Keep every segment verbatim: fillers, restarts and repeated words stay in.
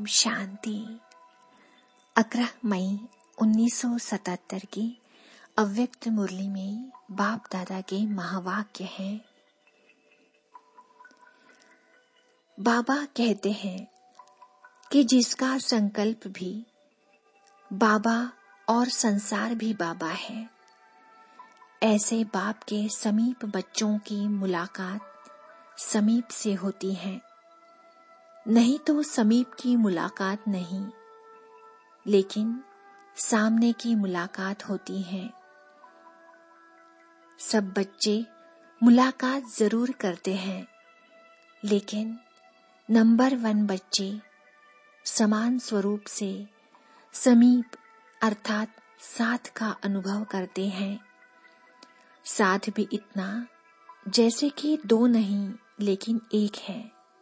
शांति। ग्यारह मई उन्नीस सौ सतहत्तर की अव्यक्त मुरली में बाप दादा के महावाक्य हैं। बाबा कहते हैं कि जिसका संकल्प भी बाबा और संसार भी बाबा है, ऐसे बाप के समीप बच्चों की मुलाकात समीप से होती है। नहीं तो समीप की मुलाकात नहीं, लेकिन सामने की मुलाकात होती है। सब बच्चे मुलाकात जरूर करते हैं, लेकिन नंबर वन बच्चे समान स्वरूप से समीप अर्थात साथ का अनुभव करते हैं। साथ भी इतना जैसे कि दो नहीं लेकिन एक है।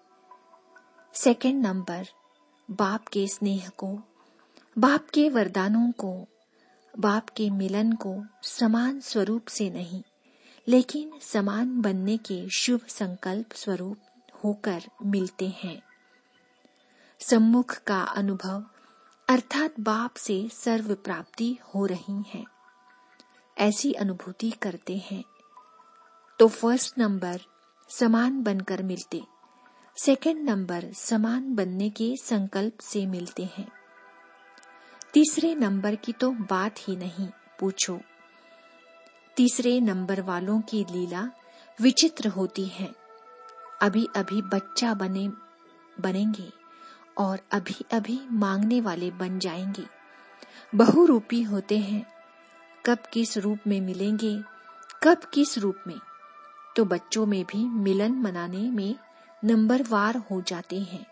सेकंड नंबर बाप के स्नेह को, बाप के वरदानों को, बाप के मिलन को समान स्वरूप से नहीं लेकिन समान बनने के शुभ संकल्प स्वरूप होकर मिलते हैं। सम्मुख का अनुभव अर्थात बाप से सर्व प्राप्ति हो रही है, ऐसी अनुभूति करते हैं। तो फर्स्ट नंबर समान बनकर मिलते, सेकंड नंबर समान बनने के संकल्प से मिलते हैं। तीसरे नंबर की तो बात ही नहीं पूछो। तीसरे नंबर वालों की लीला विचित्र होती है। अभी अभी बच्चा बने बनेंगे और अभी अभी मांगने वाले बन जाएंगे। बहुरूपी होते हैं। कब किस रूप में मिलेंगे, कब किस रूप में, तो बच्चों में भी मिलन मनाने में नंबरवार हो जाते हैं।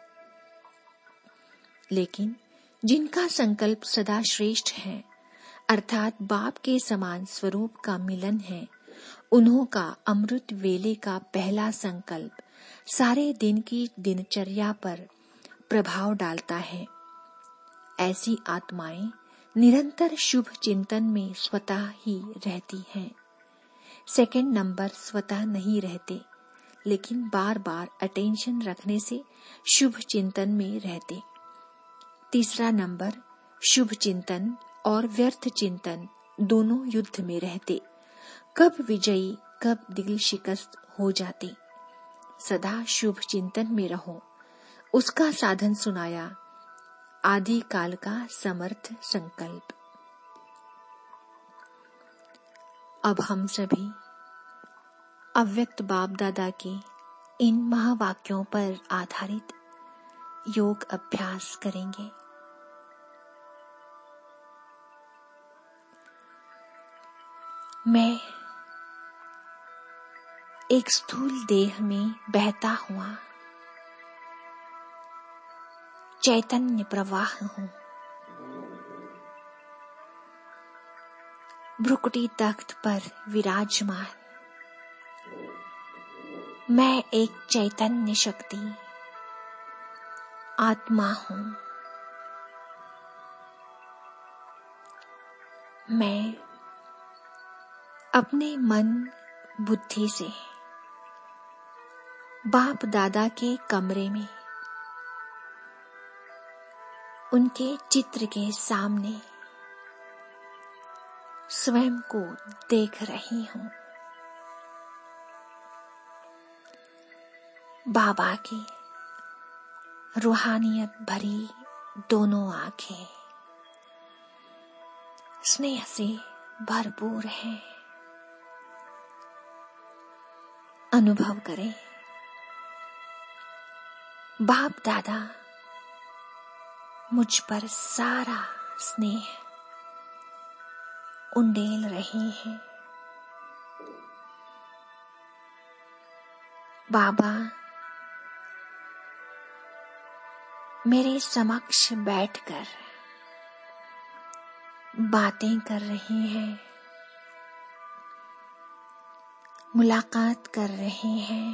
लेकिन जिनका संकल्प सदा श्रेष्ठ है अर्थात बाप के समान स्वरूप का मिलन है, उन्हों का अमृत वेले का पहला संकल्प सारे दिन की दिनचर्या पर प्रभाव डालता है। ऐसी आत्माएं निरंतर शुभ चिंतन में स्वतः ही रहती हैं। सेकंड नंबर स्वतः नहीं रहते, लेकिन बार बार अटेंशन रखने से शुभ चिंतन में रहते। तीसरा नंबर शुभ चिंतन और व्यर्थ चिंतन दोनों युद्ध में रहते। कब विजयी कब दिल शिकस्त हो जाते। सदा शुभ चिंतन में रहो। उसका साधन सुनाया, आदि काल का समर्थ संकल्प। अब हम सभी अव्यक्त बाप दादा के इन महावाक्यों पर आधारित योग अभ्यास करेंगे। मैं एक स्थूल देह में बहता हुआ चैतन्य प्रवाह हूँ। भ्रुकुटी तख्त पर विराजमान मैं एक चैतन्य शक्ति आत्मा हूँ। मैं अपने मन बुद्धि से बाप दादा के कमरे में उनके चित्र के सामने स्वयं को देख रही हूँ। बाबा की रूहानियत भरी दोनों आंखें स्नेह से भरपूर हैं। अनुभव करें, बाप दादा मुझ पर सारा स्नेह उंडेल रहे हैं। बाबा मेरे समक्ष बैठकर बातें कर रहे हैं, मुलाकात कर रहे हैं।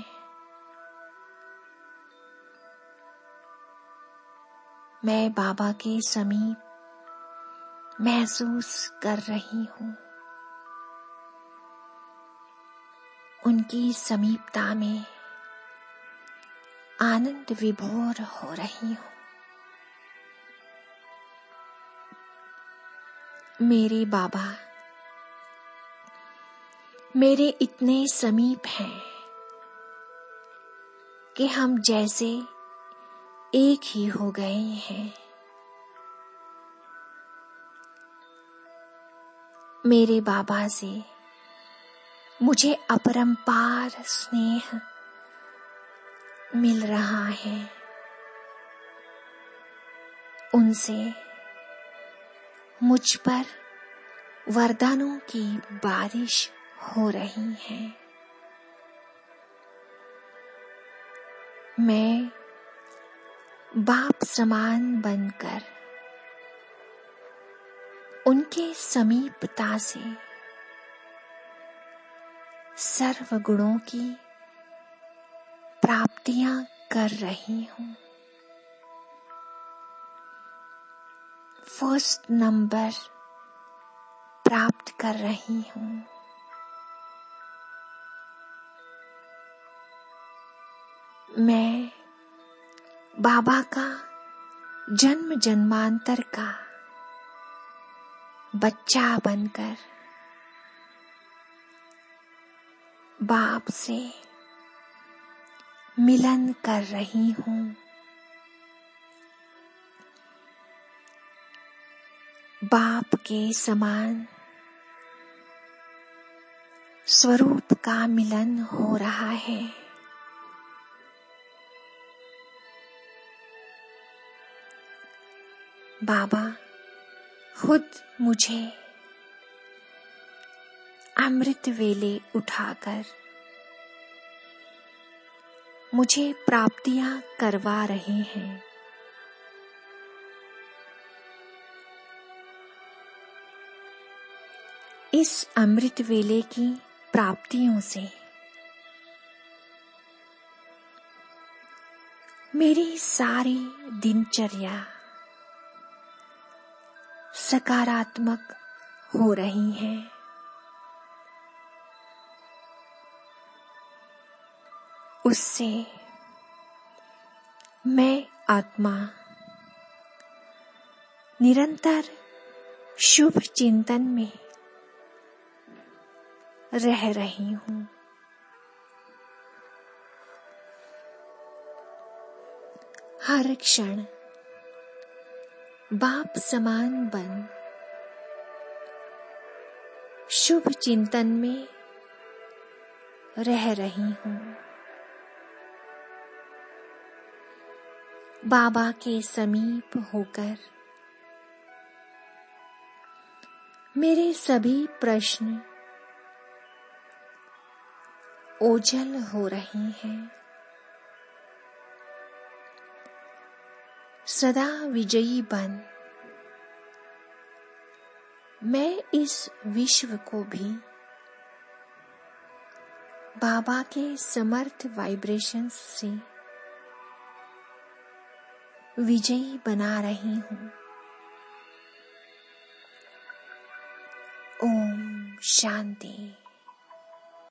मैं बाबा के समीप महसूस कर रही हूँ। उनकी समीपता में आनंद विभोर हो रही हूँ। मेरे बाबा मेरे इतने समीप हैं कि हम जैसे एक ही हो गए हैं। मेरे बाबा से मुझे अपरंपार स्नेह मिल रहा है। उनसे मुझ पर वरदानों की बारिश हो रही है। मैं बाप समान बनकर उनके समीपता से सर्व गुणों की प्राप्तियां कर रही हूँ। फर्स्ट नंबर प्राप्त कर रही हूँ। मैं बाबा का जन्म जन्मांतर का बच्चा बनकर बाप से मिलन कर रही हूँ। बाप के समान स्वरूप का मिलन हो रहा है। बाबा खुद मुझे अमृत वेले उठाकर मुझे प्राप्तियां करवा रहे हैं। इस अमृत वेले की प्राप्तियों से मेरी सारी दिनचर्या सकारात्मक हो रही है। उससे मैं आत्मा निरंतर शुभ चिंतन में रह रही हूँ। हर क्षण बाप समान बन शुभ चिंतन में रह रही हूँ। बाबा के समीप होकर मेरे सभी प्रश्न ओझल हो रहे हैं। सदा विजयी बन मैं इस विश्व को भी बाबा के समर्थ वाइब्रेशंस से विजयी बना रही हूँ। ओम शांति।